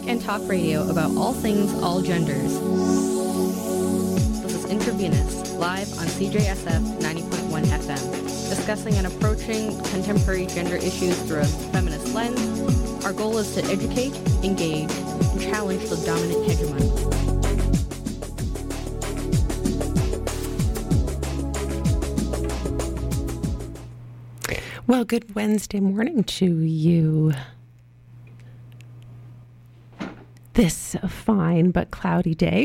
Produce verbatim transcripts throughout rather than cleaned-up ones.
music and talk radio about all things, all genders. This is Intravenous, live on C J S F ninety point one F M, discussing and approaching contemporary gender issues through a feminist lens. Our goal is to educate, engage, and challenge the dominant hegemony. Well, good Wednesday morning to you. This fine but cloudy day.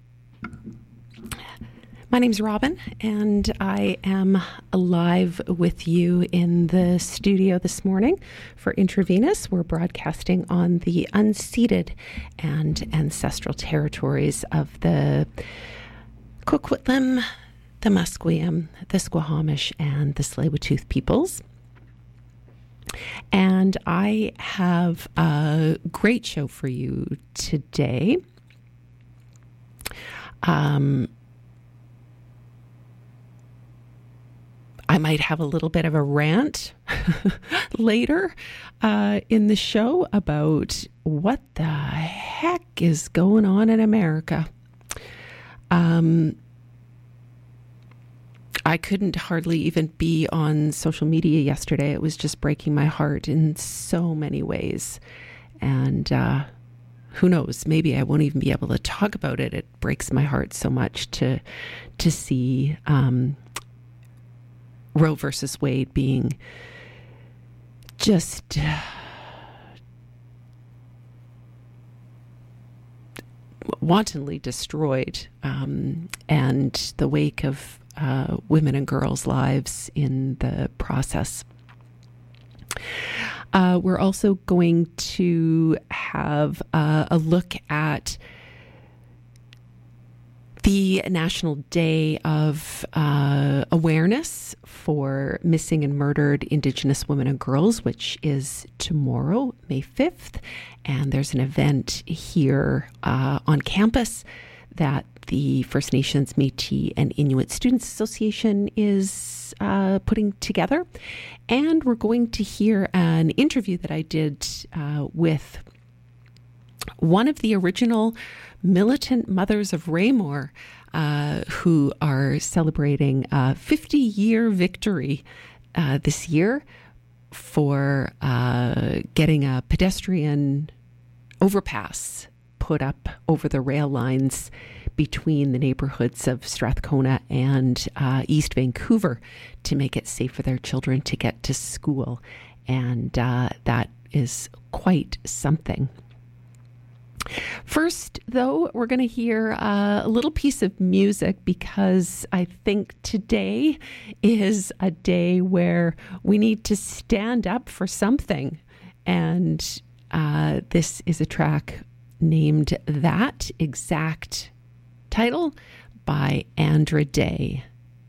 My name's Robin, and I am live with you in the studio this morning for Intravenous. We're broadcasting on the unceded and ancestral territories of the Coquitlam, the Musqueam, the Squamish, and the Tsleil-Waututh peoples. And I have a great show for you today. Um, I might have a little bit of a rant later uh, in the show about what the heck is going on in America. Um, I couldn't hardly even be on social media yesterday. It was just breaking my heart in so many ways. And uh, who knows, maybe I won't even be able to talk about it. It breaks my heart so much to to see um, Roe versus Wade being just uh, wantonly destroyed, um, and the wake of Uh, women and girls' lives in the process. Uh, we're also going to have uh, a look at the National Day of uh, Awareness for Missing and Murdered Indigenous Women and Girls, which is tomorrow, May fifth. And there's an event here uh, on campus that the First Nations, Métis, and Inuit Students Association is uh, putting together. And we're going to hear an interview that I did uh, with one of the original militant mothers of Raymore, uh, who are celebrating a fifty-year victory uh, this year for uh, getting a pedestrian overpass put up over the rail lines between the neighborhoods of Strathcona and uh, East Vancouver to make it safe for their children to get to school. And uh, that is quite something. First, though, we're going to hear uh, a little piece of music because I think today is a day where we need to stand up for something. And uh, this is a track named That Exact Title by Andra Day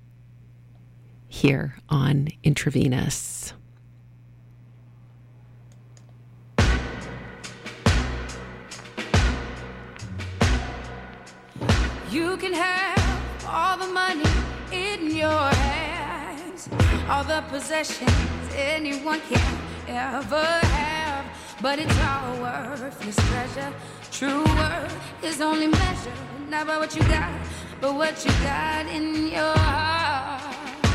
here on Intravenous. You can have all the money in your hands, all the possessions anyone can ever have, but it's all worthless treasure. True worth is only measured not by what you got, but what you got in your heart.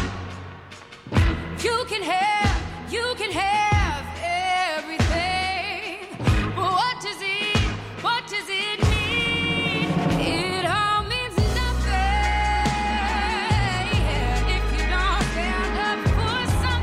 You can have, you can have everything, but what does it, what does it mean? It all means nothing if you don't stand up for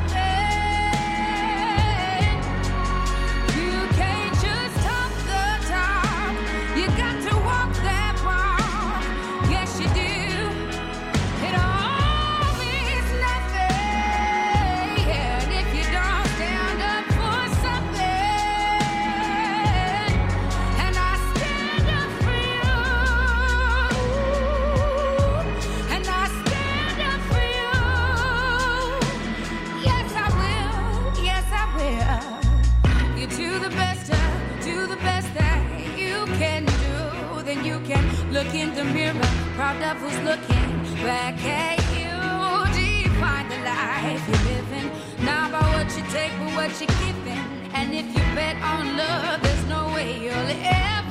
something. You can't just talk the talk, you got to walk that walk. Yes, you do. It all means nothing if you don't stand up for something. And I stand up for you. And I stand up for you. Yes, I will. Yes, I will. You do the best, uh, do the best that you can do. Then you can look in the mirror, proud of who's looking back at you. Define the life you're living, not by what you take, but what you're giving. And if you bet on love, there's no way you'll ever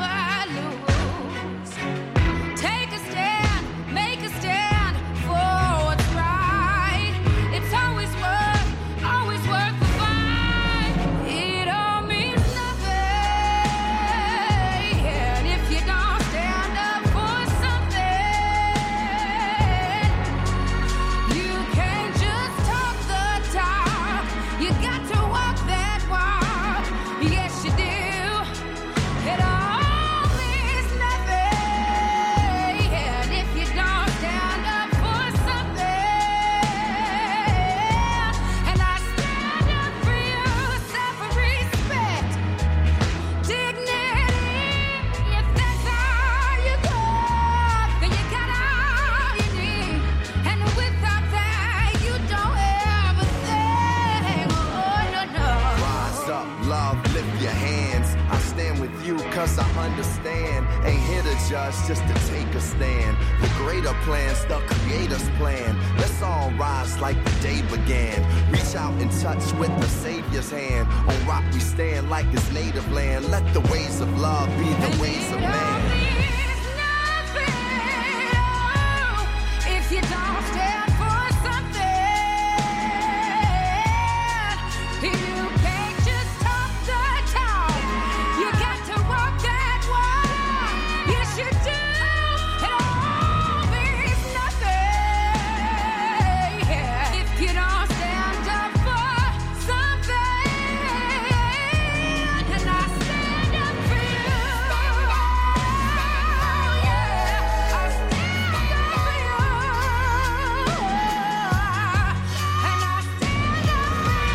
cause I understand. Ain't here to judge, just to take a stand. The greater plans, the creator's plan. Let's all rise like the day began. Reach out and touch with the Savior's hand. On rock we stand like his native land. Let the ways of love be the ways of man. If you don't stand for something, you can't just talk the talk. You got to walk that walk. You should do it all means nothing. Yeah. If you don't stand up for something, and I stand up for you. Yeah, I stand up for you. And I stand up for you.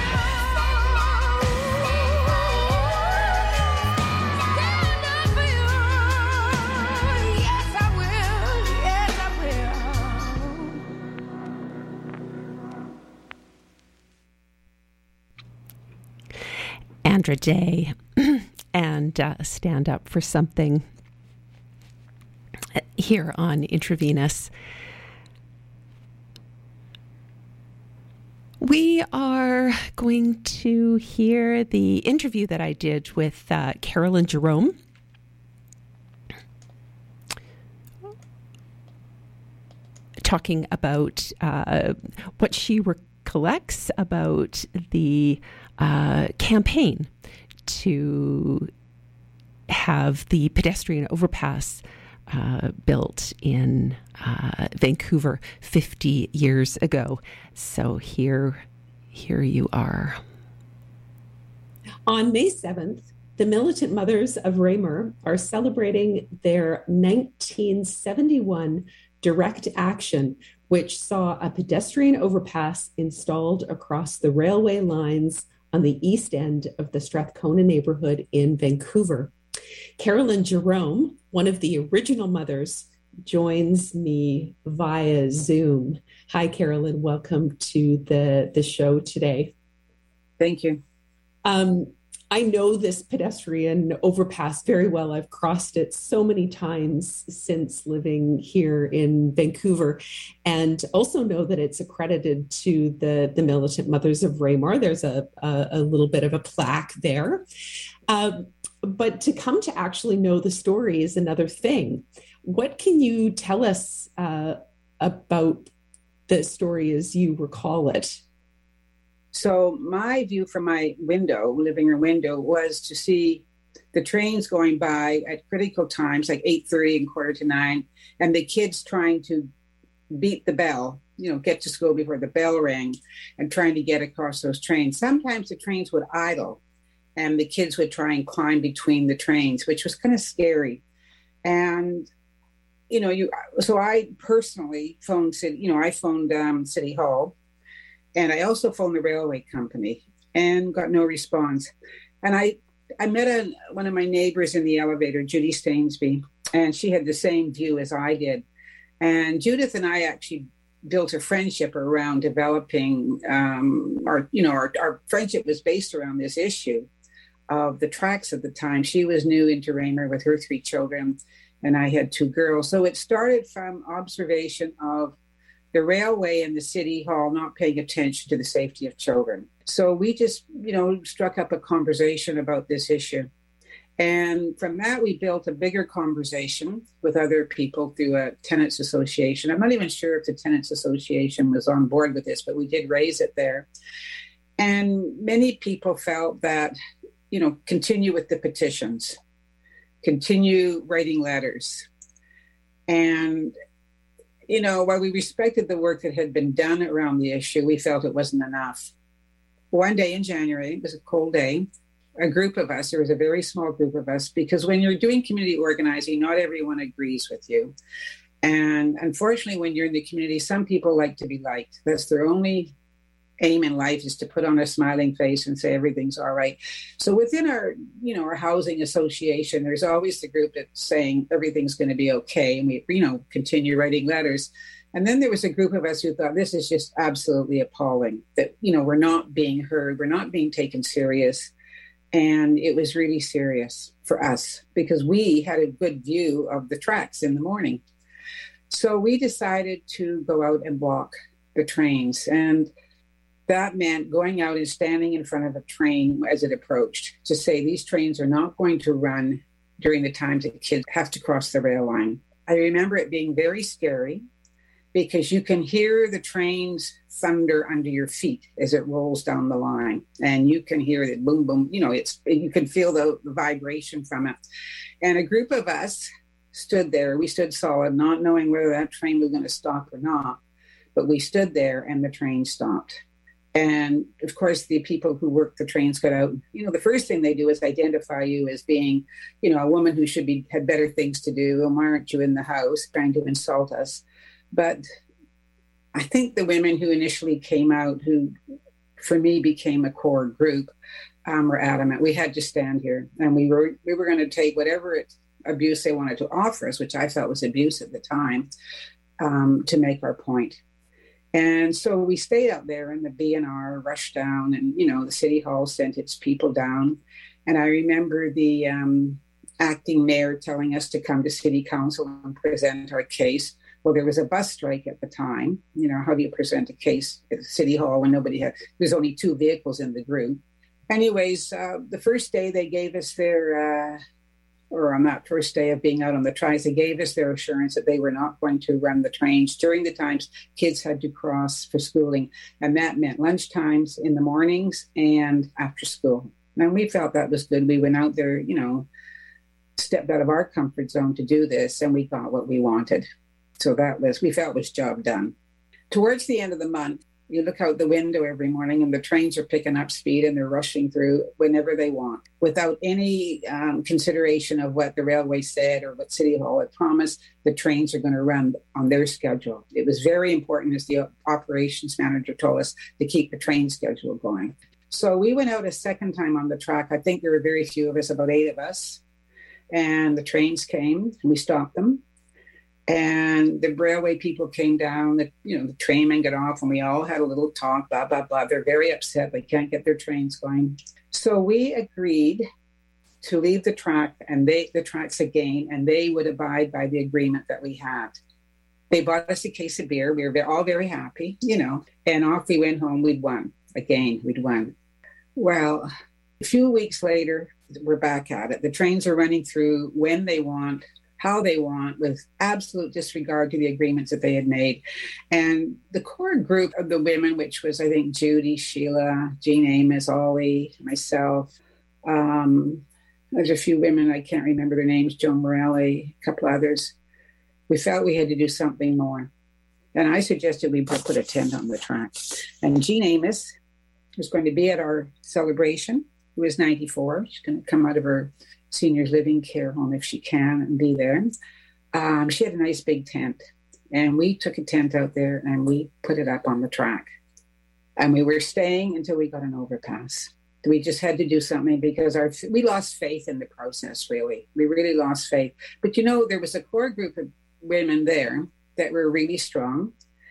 Stand up for you. Yes, I will. Yes, I will. Andra Day and uh, Stand Up for Something here on Intravenous. We are going to hear the interview that I did with uh, Carolyn Jerome. Talking about uh, what she recollects about the uh, campaign to have the pedestrian overpass uh, built in uh, Vancouver fifty years ago. So here, here you are. On May seventh, the Militant Mothers of Raymore are celebrating their nineteen seventy-one direct action, which saw a pedestrian overpass installed across the railway lines on the east end of the Strathcona neighborhood in Vancouver. Carolyn Jerome, one of the original mothers, joins me via Zoom. Hi, Carolyn. Welcome to the, the show today. Thank you. Um, I know this pedestrian overpass very well. I've crossed it so many times since living here in Vancouver, and also know that it's accredited to the, the Militant Mothers of Raymore. There's a, a, a little bit of a plaque there. Um, but to come to actually know the story is another thing. What can you tell us uh, about the story as you recall it? So my view from my window, living room window, was to see the trains going by at critical times, like eight thirty and quarter to nine, and the kids trying to beat the bell, you know, get to school before the bell rang, and trying to get across those trains. Sometimes the trains would idle, and the kids would try and climb between the trains, which was kind of scary. And, you know, you so I personally phoned City, you know, I phoned um, City Hall. And I also phoned the railway company and got no response. And I, I met a, one of my neighbors in the elevator, Judy Stainsby, and she had the same view as I did. And Judith and I actually built a friendship around developing um, our, you know, our, our friendship was based around this issue of the tracks at the time. She was new into Raymore with her three children, and I had two girls. So it started from observation of the railway and the City Hall not paying attention to the safety of children. So we just, you know, struck up a conversation about this issue. And from that, we built a bigger conversation with other people through a tenants association. I'm not even sure if the tenants association was on board with this, but we did raise it there. And many people felt that, you know, continue with the petitions, continue writing letters. And you know, while we respected the work that had been done around the issue, we felt it wasn't enough. One day in January, it was a cold day, a group of us, there was a very small group of us, because when you're doing community organizing, not everyone agrees with you. And unfortunately, when you're in the community, some people like to be liked. That's their only aim in life, is to put on a smiling face and say everything's all right. So within our, you know, our housing association, there's always the group that's saying everything's going to be okay. And we, you know, continue writing letters. And then there was a group of us who thought this is just absolutely appalling, that, you know, we're not being heard, we're not being taken serious. And it was really serious for us because we had a good view of the tracks in the morning. So we decided to go out and block the trains. And that meant going out and standing in front of a train as it approached to say these trains are not going to run during the times that kids have to cross the rail line. I remember it being very scary because you can hear the train's thunder under your feet as it rolls down the line. And you can hear it boom, boom. You know, it's you can feel the, the vibration from it. And a group of us stood there. We stood solid, not knowing whether that train was going to stop or not. But we stood there and the train stopped. And of course, the people who work the trains got out. You know, the first thing they do is identify you as being, you know, a woman who should be had better things to do. And why aren't you in the house trying to insult us? But I think the women who initially came out, who for me became a core group, um, were adamant. We had to stand here, and we were we were going to take whatever it, abuse they wanted to offer us, which I felt was abuse at the time, um, to make our point. And so we stayed out there, and the B N R rushed down, and, you know, the city hall sent its people down. And I remember the um, acting mayor telling us to come to city council and present our case. Well, there was a bus strike at the time. You know, how do you present a case at city hall when nobody had, there's only two vehicles in the group. Anyways, uh, the first day they gave us their, uh, or on that first day of being out on the tracks, they gave us their assurance that they were not going to run the trains during the times kids had to cross for schooling. And that meant lunch times in the mornings and after school. And we felt that was good. We went out there, you know, stepped out of our comfort zone to do this, and we got what we wanted. So that was, we felt was job done. Towards the end of the month, you look out the window every morning and the trains are picking up speed and they're rushing through whenever they want without any um, consideration of what the railway said or what City Hall had promised. The trains are going to run on their schedule. It was very important, as the operations manager told us, to keep the train schedule going. So we went out a second time on the track. I think there were very few of us, about eight of us. And the trains came and we stopped them. And the railway people came down, the, you know, the trainmen got off, and we all had a little talk, blah, blah, blah. They're very upset. They can't get their trains going. So we agreed to leave the track and they the tracks again, and they would abide by the agreement that we had. They bought us a case of beer. We were all very happy, you know, and off we went home. We'd won. Again, we'd won. Well, a few weeks later, we're back at it. The trains are running through when they want, how they want, with absolute disregard to the agreements that they had made. And the core group of the women, which was, I think, Judy, Sheila, Jean Amos, Ollie, myself, um, there's a few women, I can't remember their names, Joan Morelli, a couple others. We felt we had to do something more. And I suggested we put a tent on the track. And Jean Amos was going to be at our celebration. Who was ninety-four. She's going to come out of her seniors living care home if she can and be there. Um, she had a nice big tent, and we took a tent out there and we put it up on the track. And we were staying until we got an overpass. We just had to do something because our we lost faith in the process, really. We really lost faith. But, you know, there was a core group of women there that were really strong.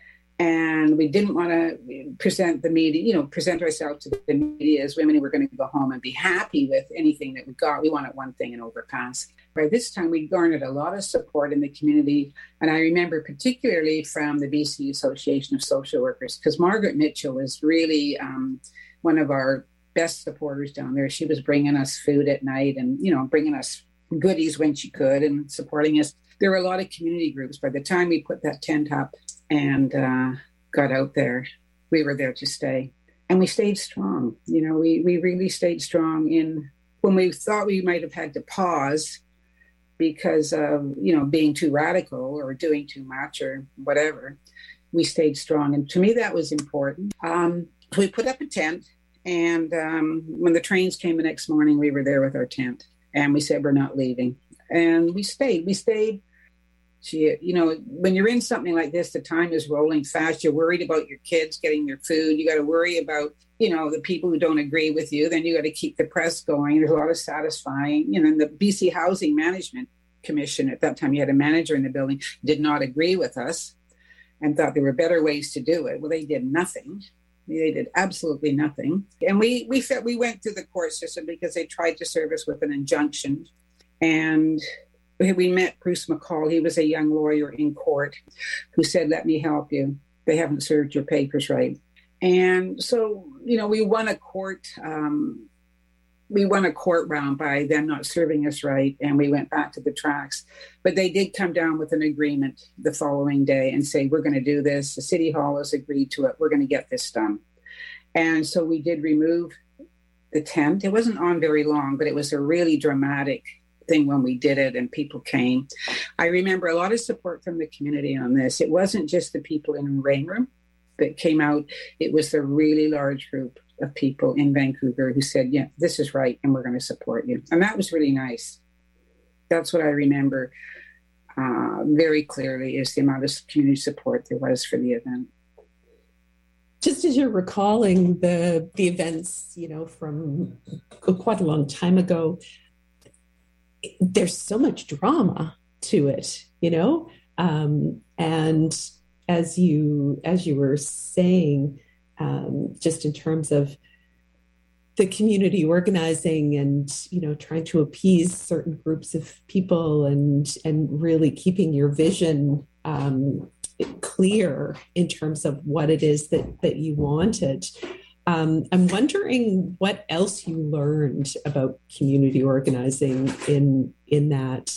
And we didn't want to present the media, you know, present ourselves to the media as women who were going to go home and be happy with anything that we got. We wanted one thing, an overpass. By this time, we garnered a lot of support in the community. And I remember particularly from the B C Association of Social Workers, because Margaret Mitchell was really um, one of our best supporters down there. She was bringing us food at night and, you know, bringing us goodies when she could and supporting us. There were a lot of community groups. By the time we put that tent up and uh, got out there, we were there to stay. And we stayed strong. You know, we, we really stayed strong in when we thought we might have had to pause because of, you know, being too radical or doing too much or whatever. We stayed strong. And to me, that was important. Um, we put up a tent. And um, when the trains came the next morning, we were there with our tent. And we said, we're not leaving. And we stayed. We stayed. She, you know, when you're in something like this, the time is rolling fast. You're worried about your kids getting their food. You got to worry about, you know, the people who don't agree with you. Then you got to keep the press going. There's a lot of satisfying, you know, and the B C Housing Management Commission, at that time, you had a manager in the building, did not agree with us and thought there were better ways to do it. Well, they did nothing. They did absolutely nothing. And we we felt we went through the court system because they tried to serve us with an injunction. And we met Bruce McCall. He was a young lawyer in court who said, let me help you. They haven't served your papers right. And so, you know, we won a court, um, we won a court round by them not serving us right. And we went back to the tracks. But they did come down with an agreement the following day and say, we're going to do this. The city hall has agreed to it. We're going to get this done. And so we did remove the tent. It wasn't on very long, but it was a really dramatic thing when we did it and people came. I remember a lot of support from the community on this. It wasn't just the people in Raynor that came out. It was a really large group of people in Vancouver who said, yeah, this is right, and we're going to support you. And that was really nice. That's what I remember uh, very clearly, is the amount of community support there was for the event. Just as you're recalling the the events, you know, from quite a long time ago, there's so much drama to it, you know, um, and as you as you were saying, um, just in terms of the community organizing and, you know, trying to appease certain groups of people and and really keeping your vision um, clear in terms of what it is that that you wanted. Um, I'm wondering what else you learned about community organizing in in that.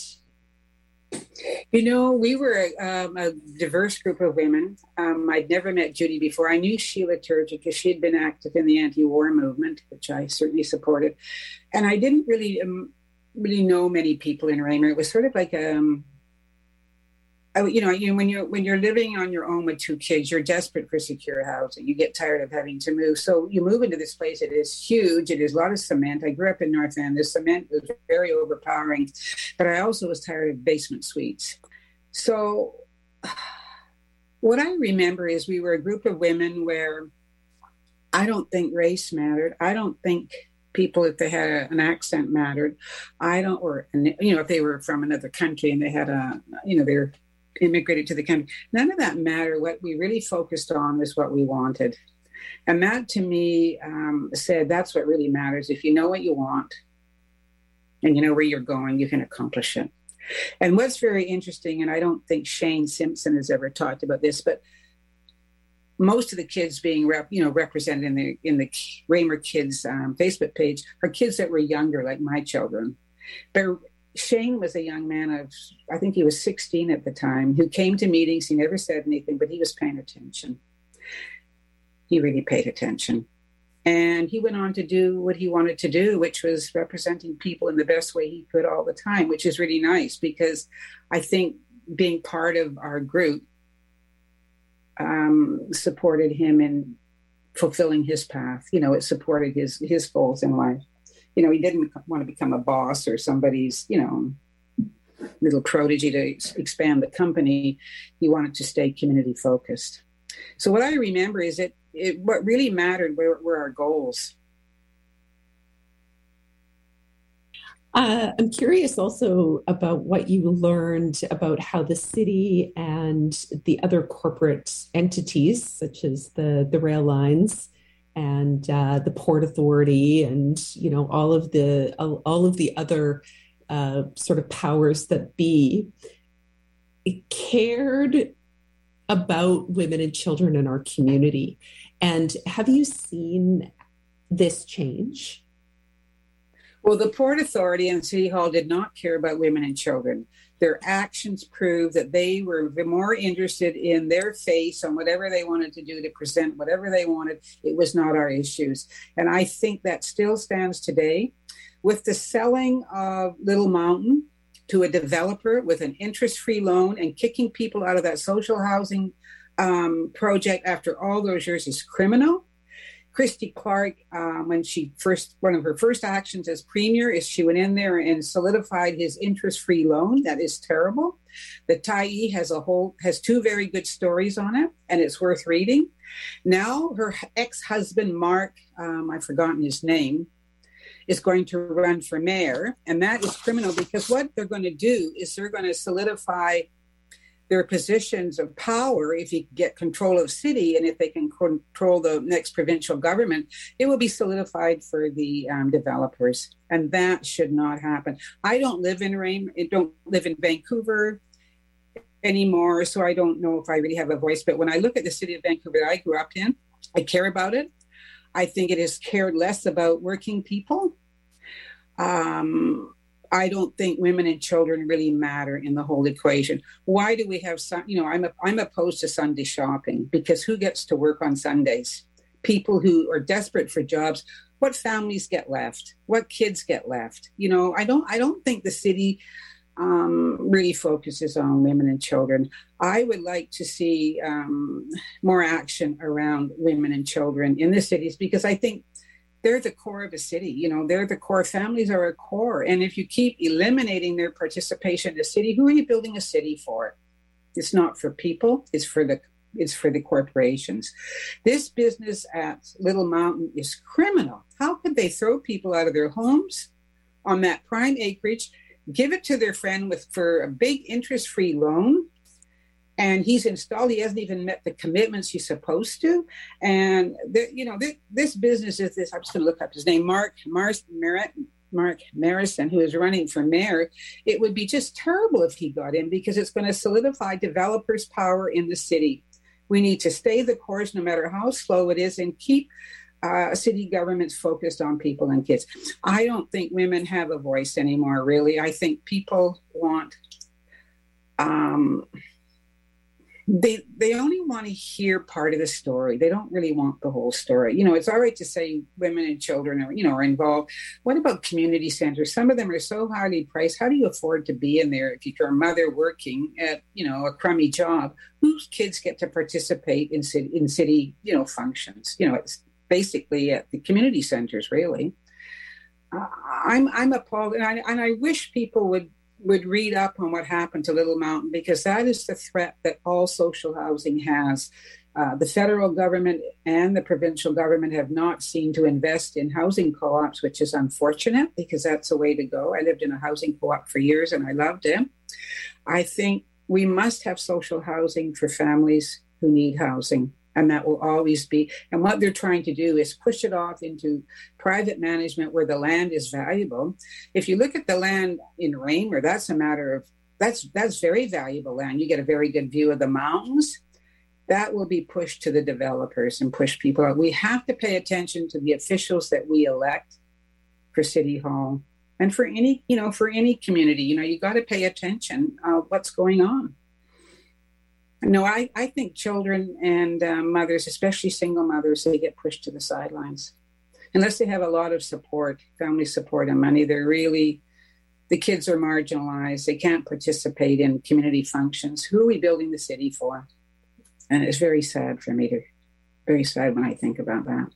You know, we were um, a diverse group of women. Um, I'd never met Judy before. I knew Sheila Turgeon because she had been active in the anti-war movement, which I certainly supported. And I didn't really um, really know many people in Raynor. It was sort of like um, I, you know, you when you're when you're living on your own with two kids, you're desperate for secure housing. You get tired of having to move, so you move into this place. It is huge. It is a lot of cement. I grew up in North End. The cement was very overpowering, but I also was tired of basement suites. So, what I remember is we were a group of women where I don't think race mattered. I don't think people, if they had a, an accent, mattered. I don't, or you know, if they were from another country and they had a, you know, they're immigrated to the country. None of that mattered. What we really focused on was what we wanted. And that to me um, said, that's what really matters. If you know what you want and you know where you're going, you can accomplish it. And what's very interesting, and I don't think Shane Simpson has ever talked about this, but most of the kids being rep, you know, represented in the in the Raynor Kids um, Facebook page are kids that were younger, like my children. But Shane was a young man of, I think he was sixteen at the time, who came to meetings. He never said anything, but he was paying attention. He really paid attention. And he went on to do what he wanted to do, which was representing people in the best way he could all the time, which is really nice because I think being part of our group um, supported him in fulfilling his path. You know, it supported his his goals in life. You know, he didn't want to become a boss or somebody's, you know, little protege to expand the company. He wanted to stay community focused. So what I remember is that it, what really mattered were, were our goals. Uh, I'm curious also about what you learned about how the city and the other corporate entities, such as the, the rail lines, and uh, the Port Authority, and you know all of the all of the other uh, sort of powers that be, cared about women and children in our community. And have you seen this change? Well, the Port Authority and City Hall did not care about women and children. Their actions proved that they were more interested in their face on whatever they wanted to do to present whatever they wanted. It was not our issues. And I think that still stands today. With the selling of Little Mountain to a developer with an interest-free loan and kicking people out of that social housing um, project after all those years is criminal. Christy Clark, um, when she first, one of her first actions as premier is she went in there and solidified his interest-free loan. That is terrible. The Tyee has a whole, has two very good stories on it, and it's worth reading. Now her ex-husband, Mark, um, I've forgotten his name, is going to run for mayor. And that is criminal because what they're going to do is they're going to solidify their positions of power, if you get control of city and if they can control the next provincial government, it will be solidified for the um, developers. And that should not happen. I don't live in Rain, I don't live in Vancouver anymore, so I don't know if I really have a voice. But when I look at the city of Vancouver that I grew up in, I care about it. I think it has cared less about working people. Um, I don't think women and children really matter in the whole equation. Why do we have some, you know, I'm, a, I'm opposed to Sunday shopping, because who gets to work on Sundays? People who are desperate for jobs. What families get left? What kids get left? You know, I don't, I don't think the city um, really focuses on women and children. I would like to see um, more action around women and children in the cities, because I think they're the core of a city. You know, they're the core. Families are a core. And if you keep eliminating their participation in the city, who are you building a city for? It's not for people. It's for the it's for the corporations. This business at Little Mountain is criminal. How could they throw people out of their homes on that prime acreage, give it to their friend with for a big interest-free loan? And he's installed, he hasn't even met the commitments he's supposed to. And, the, you know, this, this business is this, I'm just going to look up his name, Mark Mars, Merritt, Mark Marison, who is running for mayor. It would be just terrible if he got in, because it's going to solidify developers' power in the city. We need to stay the course, no matter how slow it is, and keep uh, city governments focused on people and kids. I don't think women have a voice anymore, really. I think people want... Um, They they only want to hear part of the story. They don't really want the whole story. You know, it's all right to say women and children are, you know, are involved. What about community centers? Some of them are so highly priced. How do you afford to be in there if you're a mother working at, you know, a crummy job? Whose kids get to participate in city, in city, you know, functions? You know, it's basically at the community centers, really. Uh, I'm I'm appalled, and I and I wish people would. would read up on what happened to Little Mountain, because that is the threat that all social housing has. Uh, the federal government and the provincial government have not seen to invest in housing co-ops, which is unfortunate, because that's a way to go. I lived in a housing co-op for years and I loved it. I think we must have social housing for families who need housing. And that will always be. And what they're trying to do is push it off into private management where the land is valuable. If you look at the land in Raymer, that's a matter of, that's that's very valuable land. You get a very good view of the mountains. That will be pushed to the developers and push people out. We have to pay attention to the officials that we elect for City Hall and for any, you know, for any community. You know, you got to pay attention uh, what's going on. No, I, I think children and um, mothers, especially single mothers, they get pushed to the sidelines. Unless they have a lot of support, family support and money, they're really, the kids are marginalized. They can't participate in community functions. Who are we building the city for? And it's very sad for me to, very sad when I think about that.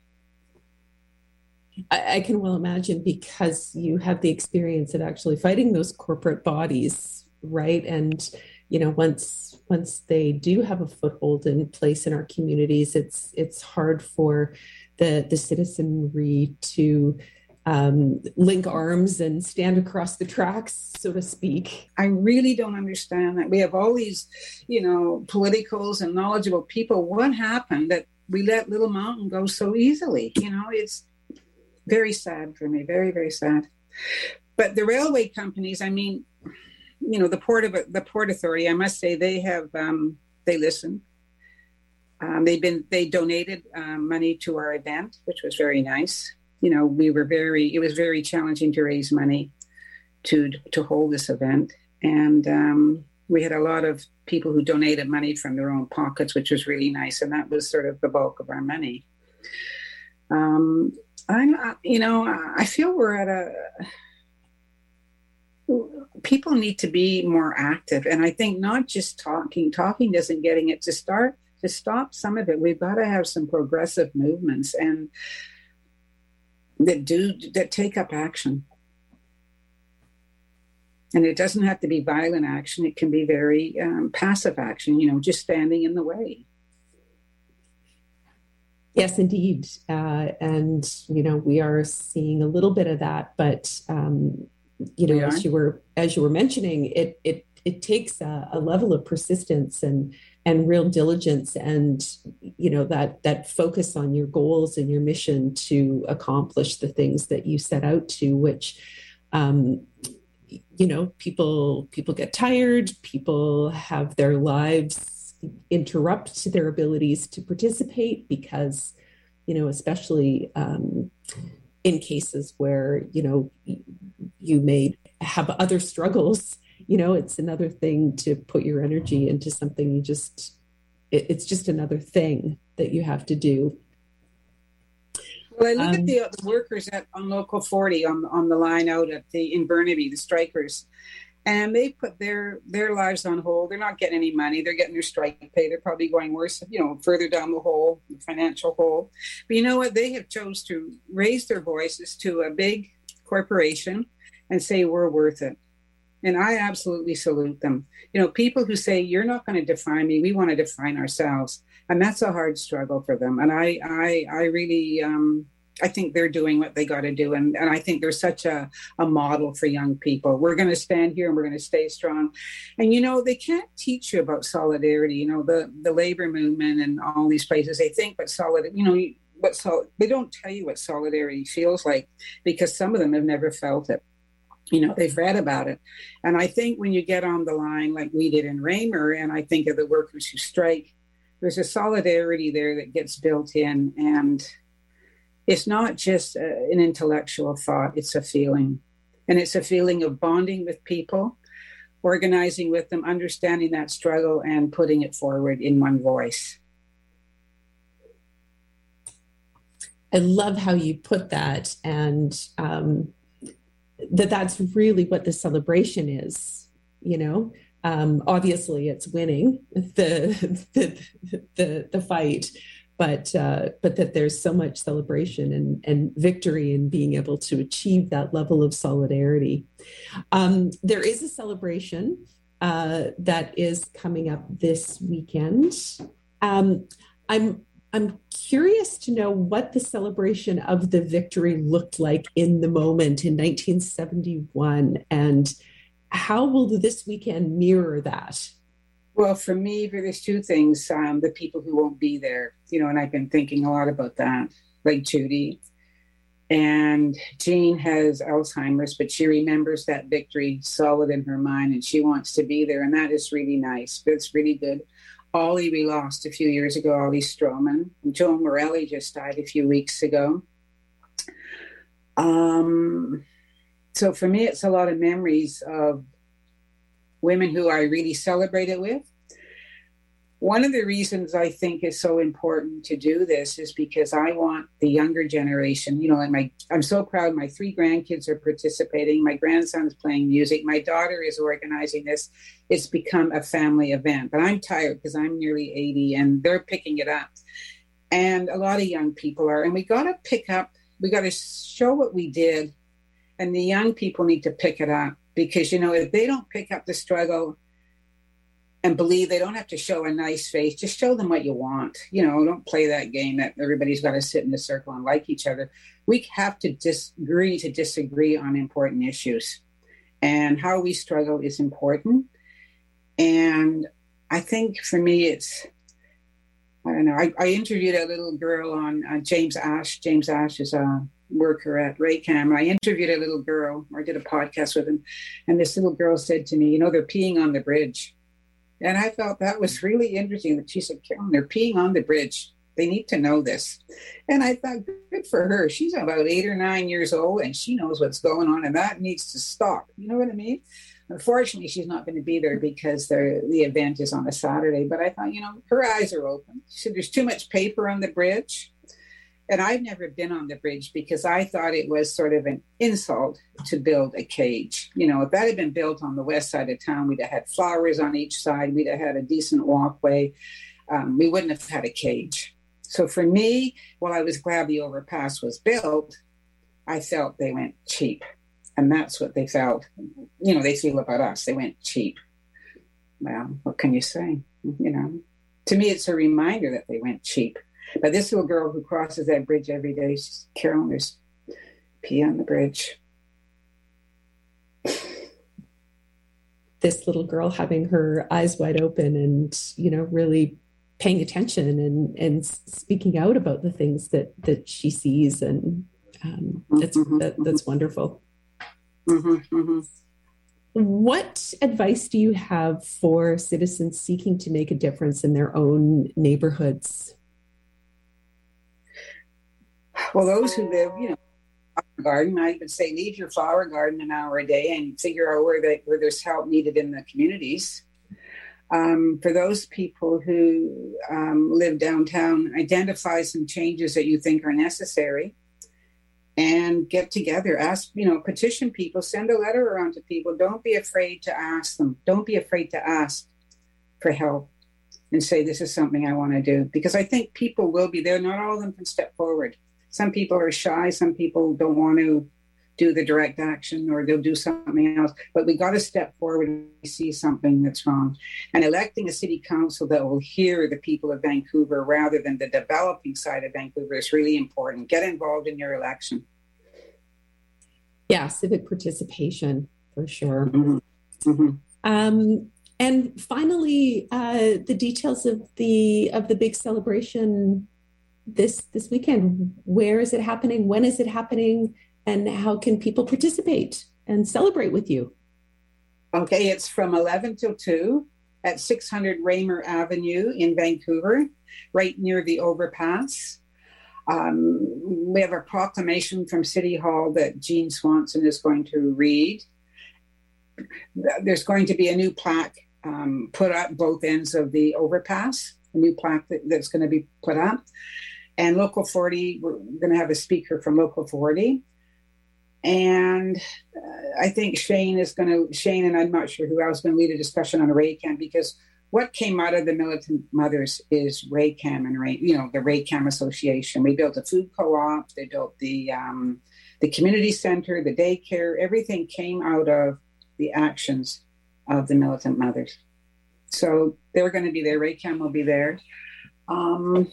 I, I can well imagine, because you have the experience of actually fighting those corporate bodies, right? And, you know, once once they do have a foothold in place in our communities, it's it's hard for the the citizenry to um, link arms and stand across the tracks, so to speak. I really don't understand that. We have all these, you know, politicals and knowledgeable people. What happened that we let Little Mountain go so easily? You know, it's very sad for me, very, very sad. But the railway companies, I mean, you know, the port of the Port Authority, I must say, they have um, they listened. Um, they've been they donated um, money to our event, which was very nice. You know, we were very it was very challenging to raise money to to hold this event, and um, we had a lot of people who donated money from their own pockets, which was really nice, and that was sort of the bulk of our money. Um, I you know I feel we're at a people need to be more active. And I think not just talking, talking isn't getting it. To start, to stop some of it, we've got to have some progressive movements and that do, that take up action. And it doesn't have to be violent action. It can be very um, passive action, you know, just standing in the way. Yes, indeed. Uh, and, you know, we are seeing a little bit of that, but, um, you know, as you were as you were mentioning, it it it takes a, a level of persistence and and real diligence, and you know that that focus on your goals and your mission to accomplish the things that you set out to, which um, you know people people get tired, people have their lives interrupt their abilities to participate because you know especially um, in cases where you know you may have other struggles. You know, it's another thing to put your energy into something you just, it, it's just another thing that you have to do. Well, I look um, at the, the workers at on Local forty on on the line out at the in Burnaby, the strikers, and they put their their lives on hold. They're not getting any money. They're getting their strike pay. They're probably going worse, you know, further down the hole, the financial hole. But you know what? They have chose to raise their voices to a big corporation and say we're worth it. And I absolutely salute them. You know, people who say, you're not going to define me. We want to define ourselves. And that's a hard struggle for them. And I I, I really, um, I think they're doing what they got to do. And, and I think they're such a, a model for young people. We're going to stand here and we're going to stay strong. And, you know, they can't teach you about solidarity. You know, the, the labor movement and all these places, they think, but solid, you know, what sol- they don't tell you what solidarity feels like because some of them have never felt it. You know, they've read about it. And I think when you get on the line like we did in Raymer, and I think of the workers who strike, there's a solidarity there that gets built in. And it's not just a, an intellectual thought, it's a feeling. And it's a feeling of bonding with people, organizing with them, understanding that struggle and putting it forward in one voice. I love how you put that. And, um, that that's really what the celebration is, you know. Um, obviously, it's winning the the the, the fight, but uh, but that there's so much celebration and, and victory in being able to achieve that level of solidarity. Um, there is a celebration uh, that is coming up this weekend. Um, I'm I'm curious to know what the celebration of the victory looked like in the moment in nineteen seventy-one, and how will this weekend mirror that? Well, for me, there's two things. Um, the people who won't be there, you know, and I've been thinking a lot about that, like Judy. And Jean has Alzheimer's, but she remembers that victory solid in her mind, and she wants to be there. And that is really nice. It's really good. Ollie, we lost a few years ago, Ollie Stroman. Joan Morelli just died a few weeks ago. Um, so for me, it's a lot of memories of women who I really celebrated with. One of the reasons I think it's so important to do this is because I want the younger generation, you know, and my, I'm so proud my three grandkids are participating. My grandson's playing music. My daughter is organizing this. It's become a family event, but I'm tired because I'm nearly eighty and they're picking it up. And a lot of young people are, and we got to pick up, we got to show what we did. And the young people need to pick it up because, you know, if they don't pick up the struggle and believe, they don't have to show a nice face. Just show them what you want. You know, don't play that game that everybody's got to sit in a circle and like each other. We have to disagree to disagree on important issues. And how we struggle is important. And I think for me, it's, I don't know, I, I interviewed a little girl on uh, James Ash. James Ash is a worker at Raycam. I interviewed a little girl, or I did a podcast with him. And this little girl said to me, you know, they're peeing on the bridge. And I felt that was really interesting that she said, Carolyn, they're peeing on the bridge. They need to know this. And I thought, good for her. She's about eight or nine years old and she knows what's going on and that needs to stop. You know what I mean? Unfortunately, she's not going to be there because the event is on a Saturday. But I thought, you know, her eyes are open. She said, there's too much paper on the bridge. And I've never been on the bridge because I thought it was sort of an insult to build a cage. You know, if that had been built on the west side of town, we'd have had flowers on each side. We'd have had a decent walkway. Um, we wouldn't have had a cage. So for me, while I was glad the overpass was built, I felt they went cheap. And that's what they felt, you know, they feel about us. They went cheap. Well, what can you say? You know, to me, it's a reminder that they went cheap. But this little girl who crosses that bridge every day, she's, Carolyn, there's pee on the bridge. this little girl having her eyes wide open and, you know, really paying attention and, and speaking out about the things that, that she sees. And um, that's, mm-hmm. that, that's wonderful. Mm-hmm. Mm-hmm. What advice do you have for citizens seeking to make a difference in their own neighborhoods? Well, those who live, you know, garden, I would say leave your flower garden an hour a day and figure out where they, where there's help needed in the communities. Um, for those people who um, live downtown, identify some changes that you think are necessary and get together. Ask, you know, petition people, send a letter around to people. Don't be afraid to ask them. Don't be afraid to ask for help and say, this is something I want to do. Because I think people will be there. Not all of them can step forward. Some people are shy. Some people don't want to do the direct action, or they'll do something else. But we got to step forward when we see something that's wrong. And electing a city council that will hear the people of Vancouver rather than the developing side of Vancouver is really important. Get involved in your election. Yeah, civic participation for sure. Mm-hmm. Mm-hmm. Um, and finally, uh, the details of the of the big celebration this this weekend. Where is it happening? When is it happening? And how can people participate and celebrate with you? Okay, it's from eleven till two at six hundred Raymer Avenue in Vancouver, right near the overpass. Um, we have a proclamation from City Hall that Jean Swanson is going to read. There's going to be a new plaque um, put up both ends of the overpass, a new plaque that, that's going to be put up. And Local forty, we're going to have a speaker from Local forty. And uh, I think Shane is going to, Shane and I'm not sure who else is going to lead a discussion on RayCam, because what came out of the Militant Mothers is RayCam and Ray, you know, the RayCam Association. We built a food co-op. They built the um, the community center, the daycare. Everything came out of the actions of the Militant Mothers. So they're going to be there. RayCam will be there. Um,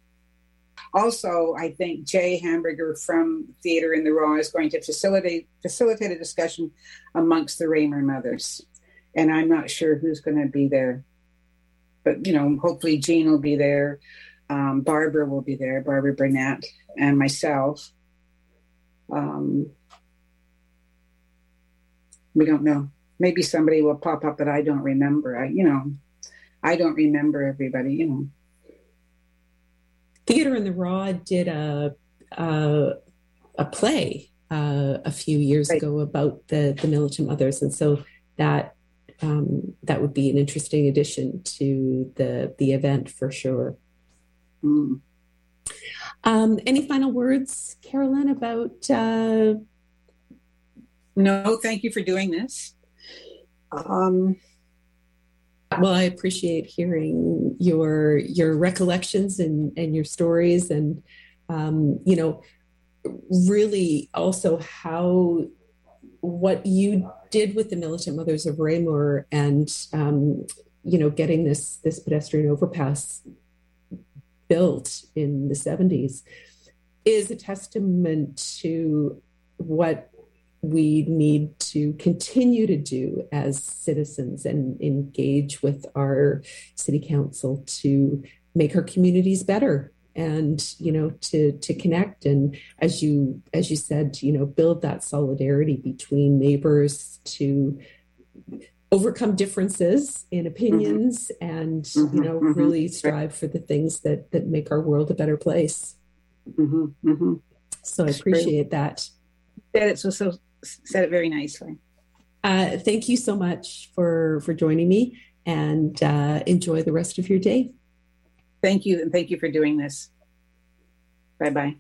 Also, I think Jay Hamburger from Theatre in the Raw is going to facilitate facilitate a discussion amongst the Raymer mothers. And I'm not sure who's going to be there. But, you know, hopefully Jean will be there. Um, Barbara will be there, Barbara Burnett, and myself. Um, we don't know. Maybe somebody will pop up that I don't remember. I, you know, I don't remember everybody, you know. Theatre in the Raw did a a, a play uh, a few years right. ago about the, the Militant Mothers, and so that um, that would be an interesting addition to the the event for sure. Mm. Um, any final words, Carolyn, about? Uh... No, thank you for doing this. Um, Well, I appreciate hearing your your recollections and, and your stories, and um, you know, really also how what you did with the Militant Mothers of Raymore, and um, you know, getting this this pedestrian overpass built in the seventies is a testament to what we need to continue to do as citizens and engage with our city council to make our communities better, and, you know, to to connect. And as you as you said, you know, build that solidarity between neighbors to overcome differences in opinions, mm-hmm. and, mm-hmm, you know, mm-hmm. really strive for the things that that make our world a better place. Mm-hmm, mm-hmm. So I appreciate that. Said it so so said it very nicely. Uh, thank you so much for for joining me, and uh, enjoy the rest of your day. Thank you, and thank you for doing this. Bye bye.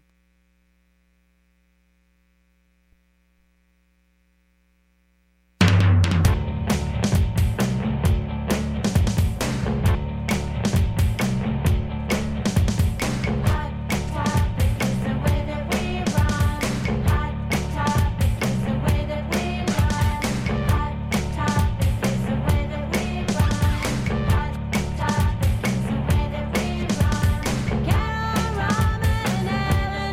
Carol, Robin, and Ellen.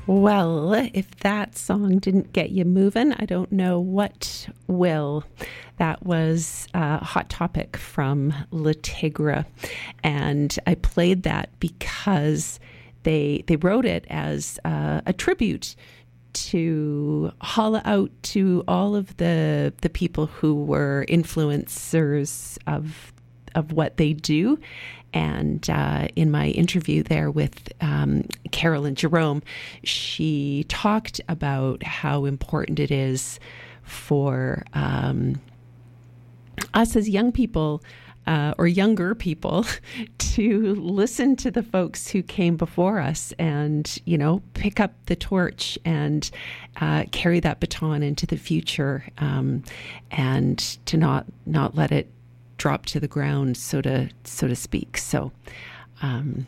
Well, if that song didn't get you moving, I don't know what will. That was uh, Hot Topic from Le Tigre. And I played that because they they wrote it as uh, a tribute to holla out to all of the the people who were influencers of of what they do. And uh, in my interview there with um, Carolyn Jerome, she talked about how important it is for um, us as young people uh, or younger people to listen to the folks who came before us and, you know, pick up the torch and uh, carry that baton into the future, um, and to not not let it drop to the ground, so to so to speak. So um,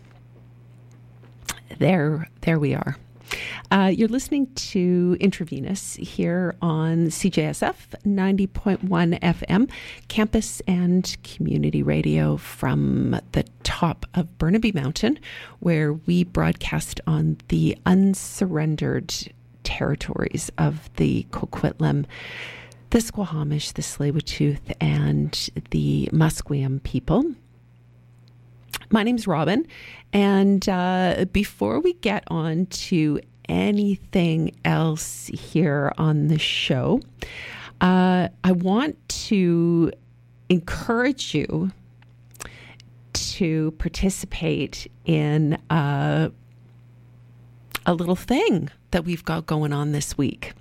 there, there we are. Uh, you're listening to Intravenous here on C J S F ninety point one F M, campus and community radio from the top of Burnaby Mountain, where we broadcast on the unsurrendered territories of the Coquitlam, the Squamish, the Tsleil-Waututh, and the Musqueam people. My name's Robin, and uh, before we get on to anything else here on the show, uh, I want to encourage you to participate in uh, a little thing that we've got going on this week.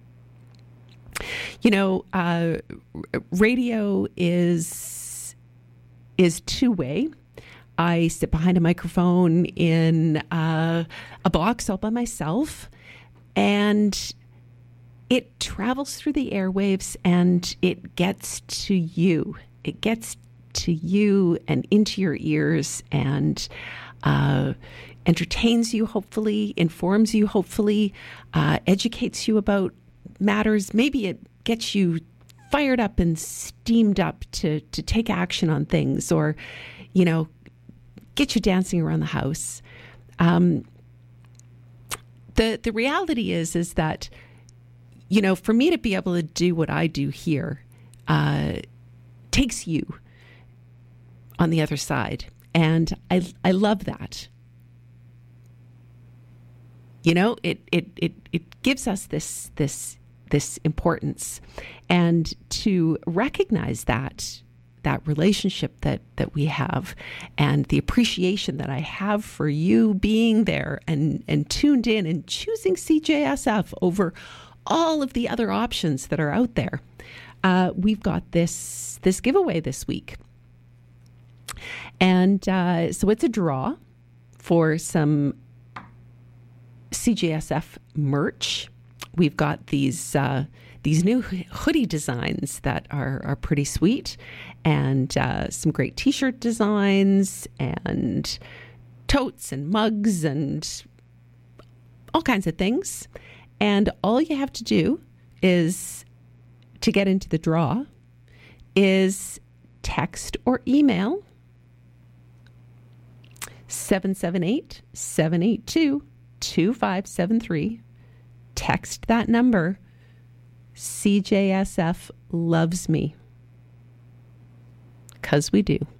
You know, uh, radio is is two-way. I sit behind a microphone in uh, a box all by myself, and it travels through the airwaves and it gets to you. It gets to you and into your ears and uh, entertains you, hopefully, informs you, hopefully, uh, educates you about matters. Maybe it gets you fired up and steamed up to to take action on things, or, you know, get you dancing around the house. Um, the the reality is is that, you know, for me to be able to do what I do here uh, takes you on the other side, and I I love that. You know, it it it it gives us this this. this importance, and to recognize that that relationship that that we have and the appreciation that I have for you being there and and tuned in and choosing C J S F over all of the other options that are out there. Uh, we've got this this giveaway this week, and uh, so it's a draw for some C J S F merch. We've got these uh, these new hoodie designs that are, are pretty sweet, and uh, some great T-shirt designs, and totes and mugs and all kinds of things. And all you have to do is, to get into the draw, is text or email seven seven eight, seven eight two, two five seven three. Text that number. C J S F loves me. 'Cause we do.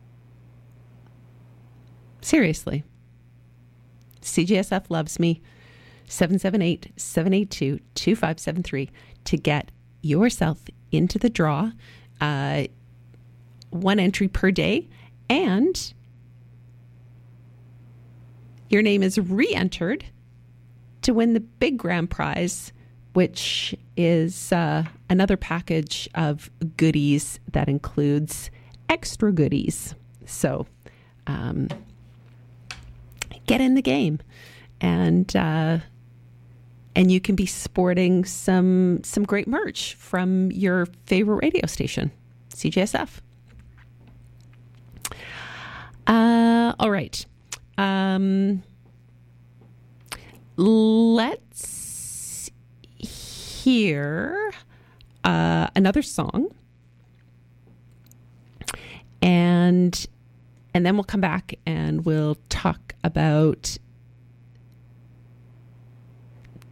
Seriously. C J S F loves me. seven seven eight, seven eight two, two five seven three to get yourself into the draw. Uh, one entry per day. And your name is re-entered to win the big grand prize, which is uh, another package of goodies that includes extra goodies. So um, get in the game, and uh, and you can be sporting some some great merch from your favorite radio station, C J S F. Uh, all right. Um, let's hear uh, another song, and and then we'll come back and we'll talk about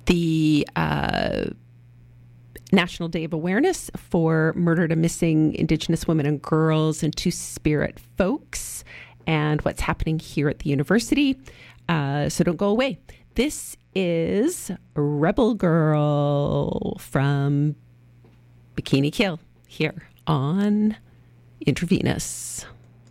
the uh, National Day of Awareness for Murdered and Missing Indigenous Women and Girls and Two-Spirit folks, and what's happening here at the university. Uh, so don't go away. This is Rebel Girl from Bikini Kill here on Intravenous.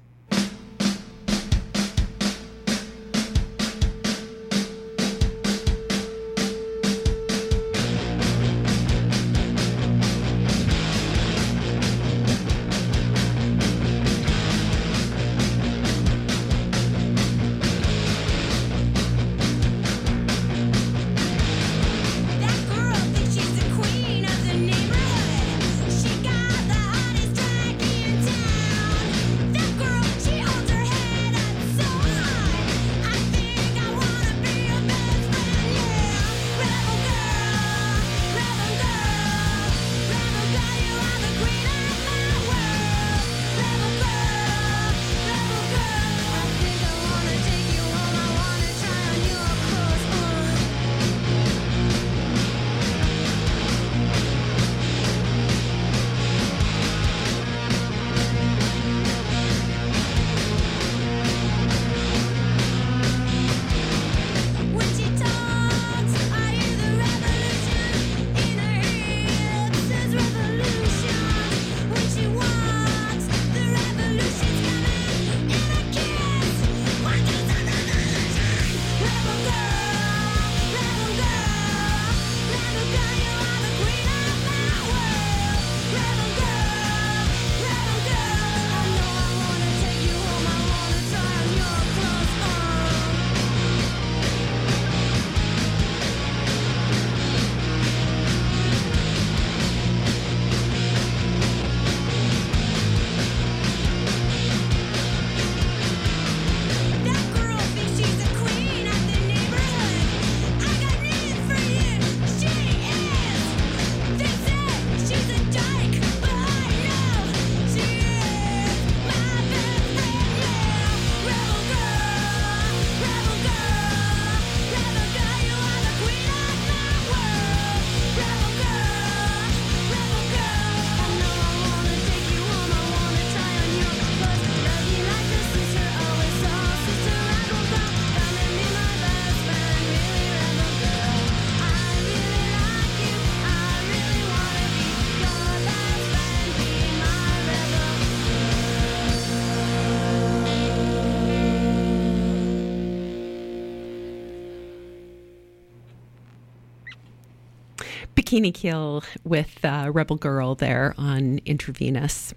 Bikini Kill with uh, Rebel Girl there on Intravenous.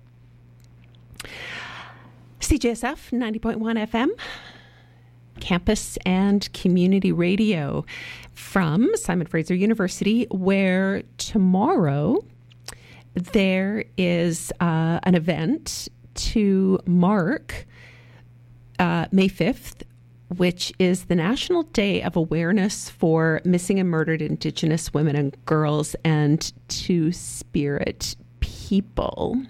C J S F ninety point one F M, campus and community radio from Simon Fraser University, where tomorrow there is uh, an event to mark uh, May fifth, which is the National Day of Awareness for Missing and Murdered Indigenous Women and Girls and Two-Spirit people.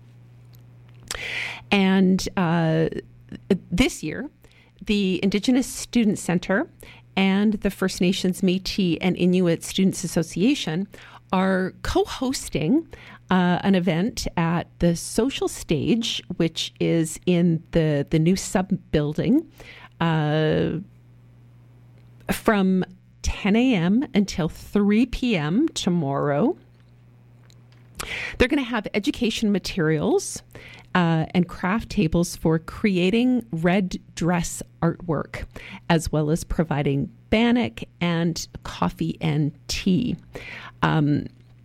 And uh, this year, the Indigenous Student Center and the First Nations Métis and Inuit Students Association are co-hosting uh, an event at the Social Stage, which is in the, the new sub-building, Uh, from ten a.m. until three p.m. tomorrow. They're going to have education materials uh, and craft tables for creating red dress artwork, as well as providing bannock and coffee and tea. Um,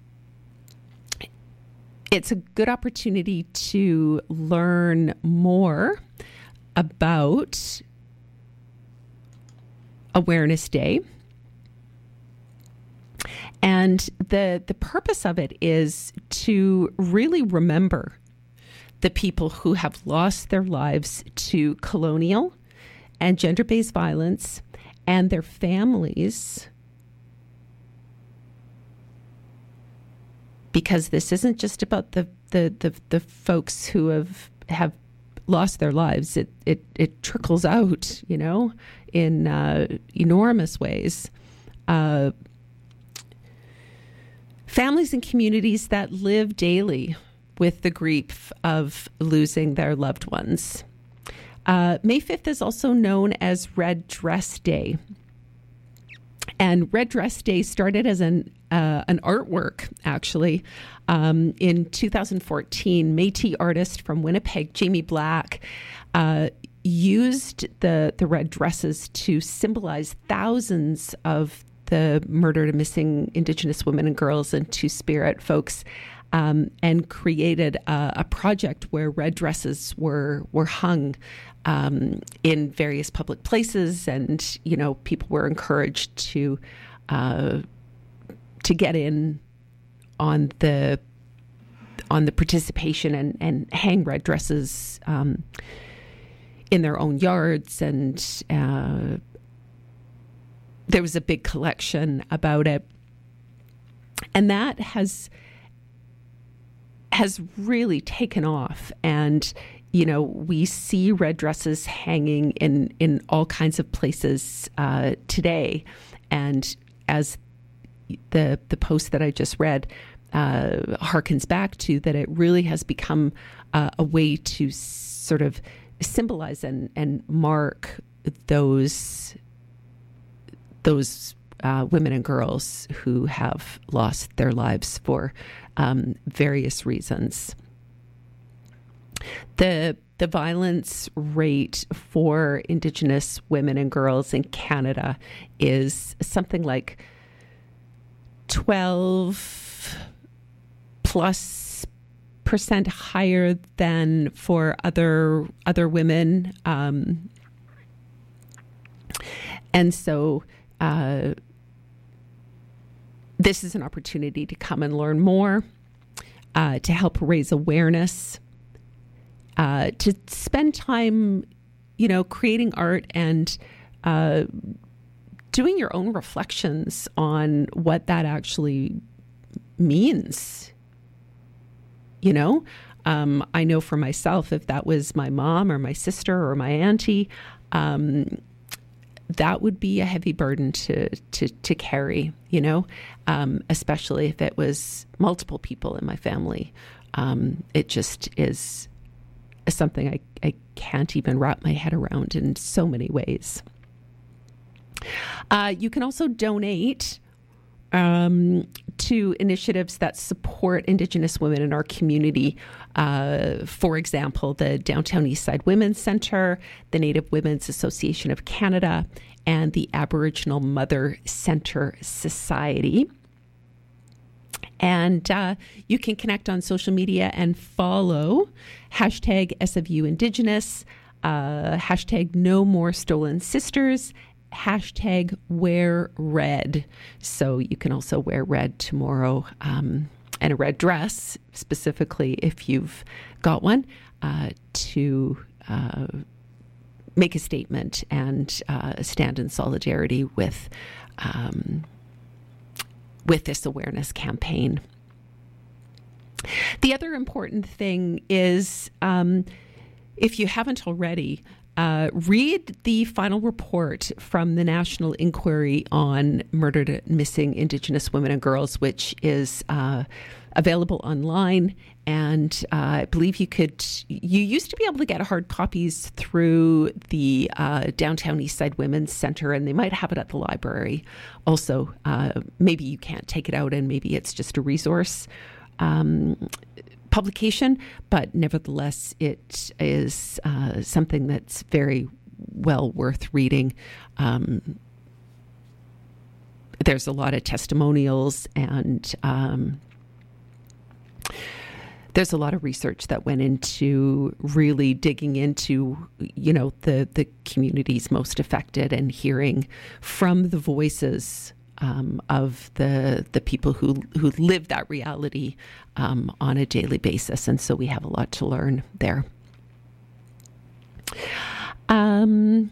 it's a good opportunity to learn more about Awareness Day. And the the purpose of it is to really remember the people who have lost their lives to colonial and gender-based violence and their families, because this isn't just about the the the, the folks who have have lost their lives. It it it trickles out, you know, in uh, enormous ways. Uh, families and communities that live daily with the grief of losing their loved ones. Uh, May fifth is also known as Red Dress Day. And Red Dress Day started as an uh, an artwork, actually. Um, in two thousand fourteen, Métis artist from Winnipeg, Jamie Black, uh, used the, the red dresses to symbolize thousands of the murdered and missing Indigenous women and girls and Two-Spirit folks, um, and created a, a project where red dresses were were hung um, in various public places, and you know people were encouraged to uh, to get in on the on the participation and, and hang red dresses um, in their own yards, and uh, there was a big collection about it, and that has has really taken off. And you know, we see red dresses hanging in in all kinds of places uh, today. And as the the post that I just read uh, harkens back to, that it really has become uh, a way to sort of symbolize and and mark those those uh, women and girls who have lost their lives for um, various reasons. The the violence rate for Indigenous women and girls in Canada is something like twelve plus percent higher than for other other women, um, and so uh, this is an opportunity to come and learn more, uh, to help raise awareness. Uh, to spend time, you know, creating art and uh, doing your own reflections on what that actually means. You know, um, I know for myself, if that was my mom or my sister or my auntie, um, that would be a heavy burden to to, to carry, you know, um, especially if it was multiple people in my family. Um, it just is something I, I can't even wrap my head around in so many ways. Uh, you can also donate um, to initiatives that support Indigenous women in our community. Uh, for example, the Downtown Eastside Women's Centre, the Native Women's Association of Canada, and the Aboriginal Mother Centre Society. And uh, you can connect on social media and follow hashtag S of U Indigenous, uh, hashtag No More Stolen Sisters, hashtag Wear Red. So you can also wear red tomorrow, um, and a red dress, specifically if you've got one, uh, to uh, make a statement and uh, stand in solidarity with um with this awareness campaign. The other important thing is, um, if you haven't already, uh, read the final report from the National Inquiry on Murdered and Missing Indigenous Women and Girls, which is uh, available online. And uh, I believe you could, you used to be able to get hard copies through the uh, Downtown Eastside Women's Centre, and they might have it at the library. Also, uh, maybe you can't take it out and maybe it's just a resource um, publication, but nevertheless, it is uh, something that's very well worth reading. Um, there's a lot of testimonials, and um, there's a lot of research that went into really digging into, you know, the, the communities most affected and hearing from the voices um, of the the people who, who live that reality um, on a daily basis. And so we have a lot to learn there. Um,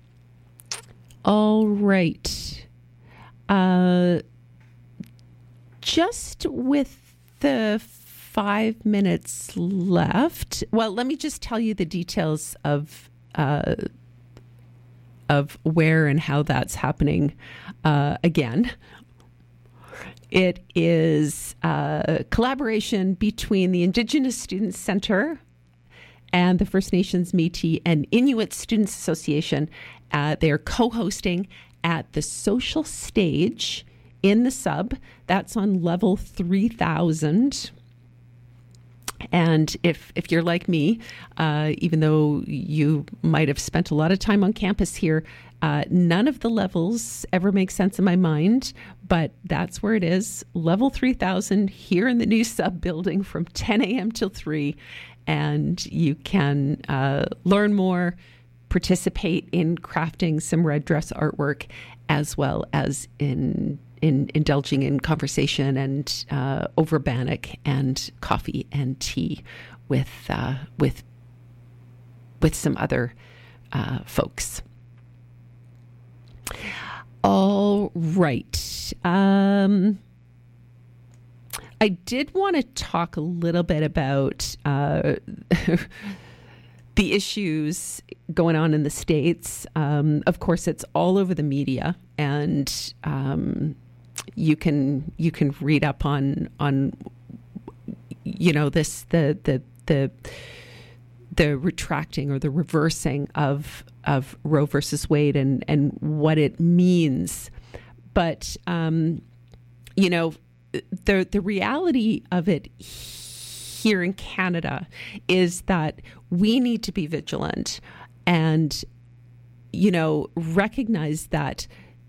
all right. Uh, just with the five minutes left. Well, let me just tell you the details of uh, of where and how that's happening uh, again. It is a collaboration between the Indigenous Students Center and the First Nations, Métis, and Inuit Students Association. Uh, they are co-hosting at the Social Stage in the Sub. That's on level three thousand. And if if you're like me, uh, even though you might have spent a lot of time on campus here, uh, none of the levels ever make sense in my mind, but that's where it is. Level three thousand here in the new Sub building from ten a.m. till three. And you can uh, learn more, participate in crafting some red dress artwork, as well as in in indulging in conversation and uh, over bannock and coffee and tea with uh, with with some other uh, folks. All right. Um, I did want to talk a little bit about uh, the issues going on in the States. Um, of course, it's all over the media, and um, you can you can read up on on you know this the the the the retracting or the reversing of of Roe versus Wade and and what it means. But um, you know. The the reality of it here in Canada is that we need to be vigilant and, you know, recognize that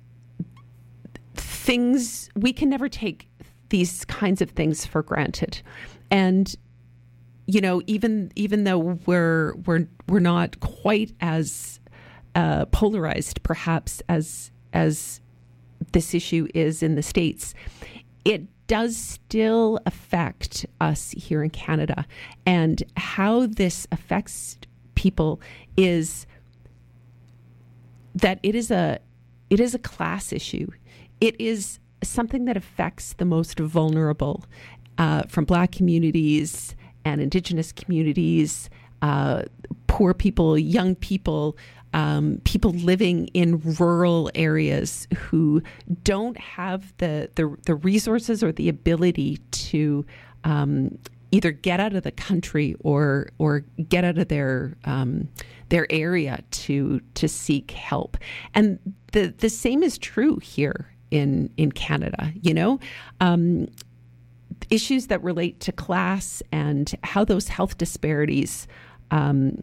things, we can never take these kinds of things for granted. And, you know, even even though we're we're we're not quite as uh, polarized, perhaps, as as this issue is in the States, it does still affect us here in Canada. And how this affects people is that it is a it is a class issue. It is something that affects the most vulnerable, uh, from Black communities and Indigenous communities, uh, poor people, young people, Um, people living in rural areas who don't have the, the, the resources or the ability to um, either get out of the country or or get out of their um, their area to to seek help. And the the same is true here in in Canada. You know, um, issues that relate to class and how those health disparities Um,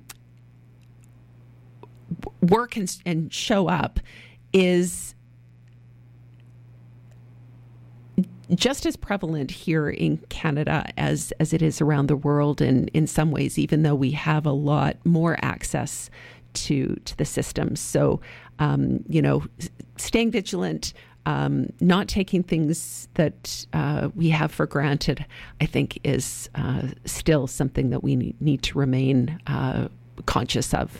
work and, and show up is just as prevalent here in Canada as as it is around the world, and in some ways, even though we have a lot more access to to the system. So, um, you know, staying vigilant, um, not taking things that uh, we have for granted, I think is uh, still something that we need, need to remain uh, conscious of.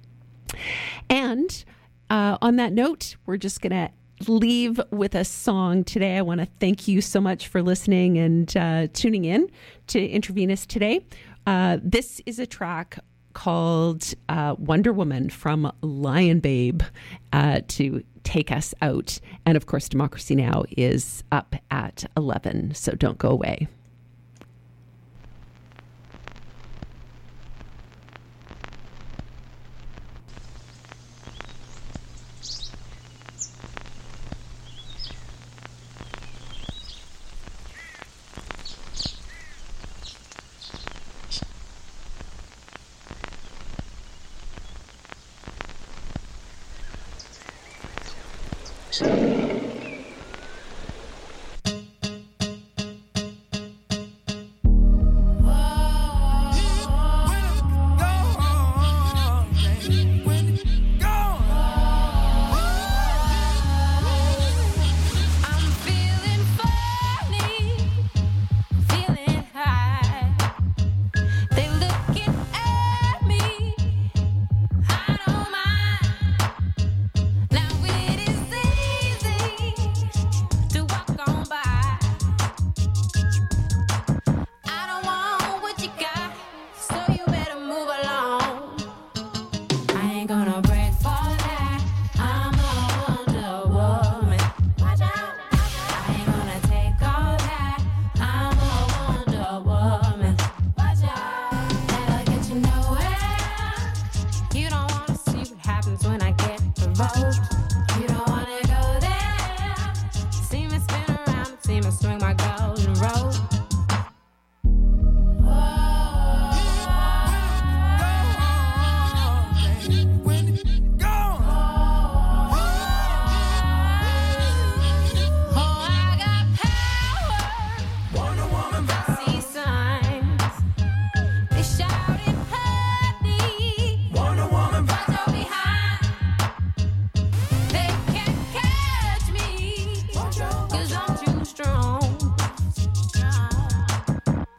And uh, on that note, we're just going to leave with a song today. I want to thank you so much for listening and uh, tuning in to Intravenous today. Uh, this is a track called uh, Wonder Woman from Lion Babe uh, to take us out. And of course, Democracy Now! Is up at eleven, so don't go away. Now it is easy. vote.